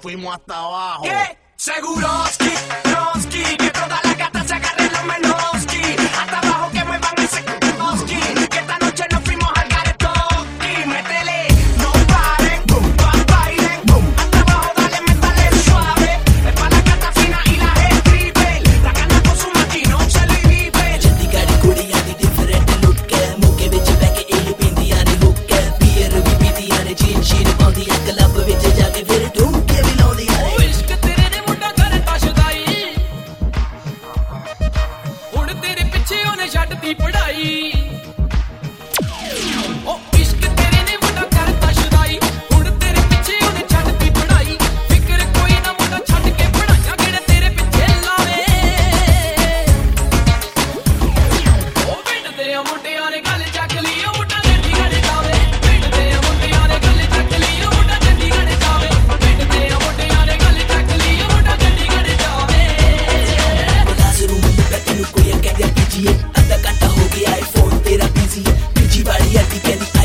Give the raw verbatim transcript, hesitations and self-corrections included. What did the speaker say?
fuimos hasta abajo. ¿Qué? Seguroski, Trotsky, que todas las gatas se agarren los Menosky. Hasta abajo que muevan ese Kukoski, que esta noche nos fuimos al Garetoski. Métele, no paren, boom, bam, bailen, boom. Hasta abajo dale, métale suave. Es pa' la gata fina y la stripper. La gana con su maquinón se lo inhibe. Chandigarh ਕੁੜੀਆਂ ਦੀ different look ਹੈ ਮੌਕੇ ਵਿੱਚ ਬਹਿ ਕੇ ਇਹ ਪੀਂਦੀਆਂ ਨੇ hook ਹੈ beer ਵੀ ਪੀਂਦੀਆਂ ਨੇ jean sheen ਪਾਉਂਦੀਆਂ ਕਲੱਬ ਵਿੱਚ ਜਾ ਕੇ ਫਿਰ ਢੂੰਕੇ ਵੀ ਲਾਉਂਦੀਆਂ ਨੇ ਇਸ਼ਕ ਤੇਰੇ ਨੇ ਮੁੰਡਾ ਕਰ ਤਸ਼ਦਾਈ ਹੁਣ ਤੇਰੇ ਪਿੱਛੇ ਉਹਨੇ ਛੱਡਤੀ ਪੜਾਈ ਉਹ ਇਸ਼ਕ ਤੇਰੇ ਨੇ ਮੁੰਡਾ ਕਰ ਤਸ਼ਦਾਈ ਹੁਣ ਤੇਰੇ ਪਿੱਛੇ ਉਹਨੇ ਛੱਡਤੀ ਪੜਾਈ ਫਿਕਰ ਕੋਈ ਨਾ ਮੁੰਡਾ ਛੱਡ ਕੇ ਪੜਾਈਆਂ ਕਿਹੜੇ ਤੇਰੇ ਪਿੱਛੇ ਲਾਵੇ ਉਹ ਪਿੰਡ ਦੇ ਮੁੰਡਿਆਂ ਨੇ ਗੱਲ ਚੱਕ ਲਈ ਉਹ ਮੁੰਡਾ ਚੰਡੀਗੜ੍ਹ ਜਾਵੇ ਪਿੰਡ ਦੇ ਮੁੰਡਿਆਂ ਨੇ ਗੱਲ ਚੱਕ ਲਈ ਉਹ ਮੁੰਡਾ ਚੰਡੀਗੜ੍ਹ ਜਾਵੇ ਪਿੰਡ ਦੇ ਮੁੰਡਿਆਂ ਨੇ ਗੱਲ ਚੱਕ ਲਈ ਉਹ ਮੁੰਡਾ ਚੰਡੀਗੜ੍ਹ ਜਾਵੇ ਕਲਾਸਰੂਮ ਵਿੱਚ ਬੈਠੇ ਨੂੰ ਕੁੜੀਆਂ ਕਹਿੰਦੀਆਂ ਪੀਜੀਏ ਅੱਧਾ ਘੰਟਾ ਹੋ ਗਿਆ ਆਈਫੋਨ ਤੇਰਾ ਬਿਜ਼ੀ ਪੀਜੀ ਵਾਲੀ ਅੱਡੀ ਕਹਿੰਦੀ